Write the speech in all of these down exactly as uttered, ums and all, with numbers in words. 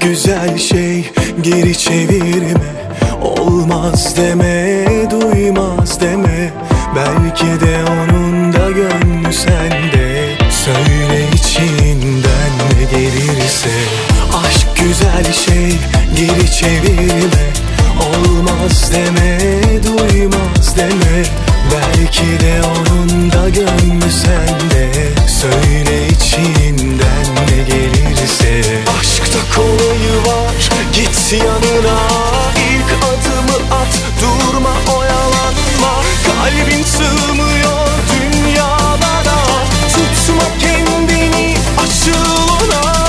güzel şey, geri çevirme. Olmaz deme, duymaz deme. Belki de onun da gönlü sende. Söyle içinden ne gelirse. Aşk güzel şey, geri çevirme. Olmaz deme, duymaz deme. Belki de onun da gönlü sende. Söyle içinden ne gelirse. Aşkta kolayı var, git yanına. İlk adımı at, durma oyalanma. Kalbin sığmıyor dünyalara. Tutma kendini, açıl ona.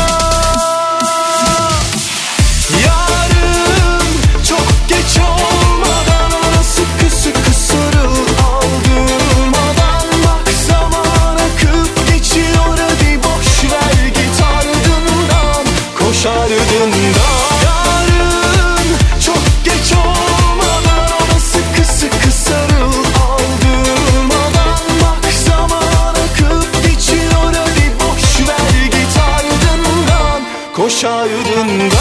Yarın çok geç olmadan ona sıkı sıkı sarıl. Aldırmadan bak, zaman akıp geçiyor. Hadi boş ver, git ardından, koş ardından. Yarın çok geç olmadan ona sıkı sıkı sarıl. Aldırmadan bak, zaman akıp geçiyor. Hadi boş ver, git ardından, koş ardından.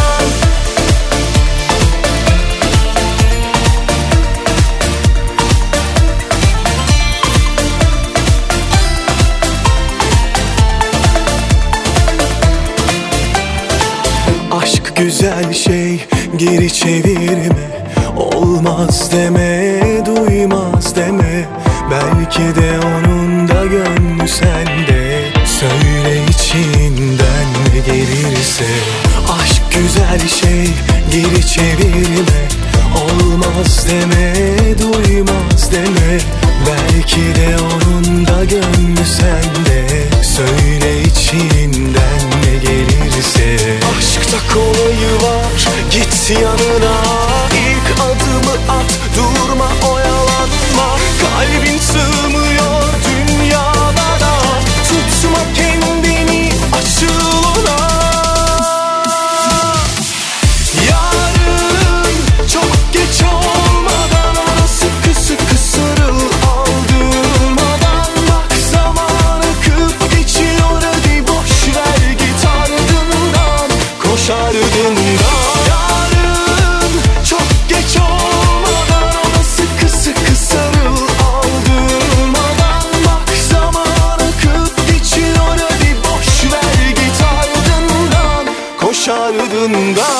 Aşk güzel şey, geri çevirme. Olmaz deme, duymaz deme. Belki de onun da gönlü sende. Söyle içinden ne gelirse. Aşk güzel şey, geri çevirme. Olmaz deme, duymaz deme. Belki de onun da gönlü sende. Söyle içinden ne gelirse. Aşkta kolayı var, git yanına. İlk adımı at, durma oyalanma. Kalbin sığmıyor dünyalara. Tutma kendini, açıl ona. Yarın çok geç olmadan ona sıkı sıkı sarıl. Aldırmadan bak, zaman akıp geçiyor. Hadi boş ver, git ardından, koş ardından. Yarın çok geç olmadan ona sıkı sıkı sarıl. Aldırmadan bak, zaman akıp geçiyor. Hadi boş ver, git ardından, koş ardından.